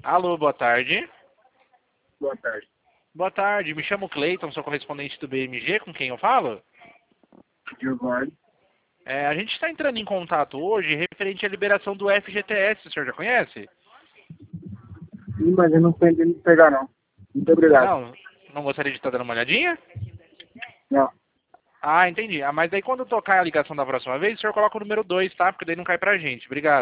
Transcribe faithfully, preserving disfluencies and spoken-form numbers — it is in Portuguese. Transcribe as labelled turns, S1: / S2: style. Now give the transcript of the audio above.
S1: Alô, boa tarde.
S2: Boa tarde.
S1: Boa tarde, me chamo Cleiton, sou correspondente do B M G, com quem eu falo?
S2: Giovanni.
S1: É, a gente está entrando em contato hoje referente à liberação do F G T S, o senhor já conhece?
S2: Sim, mas eu não tô entendendo pegar, não. Muito obrigado.
S1: Não, não gostaria de estar dando uma olhadinha?
S2: Não.
S1: Ah, entendi. Ah, mas daí quando tocar a ligação da próxima vez, o senhor coloca o número dois, tá? Porque daí não cai pra gente. Obrigado.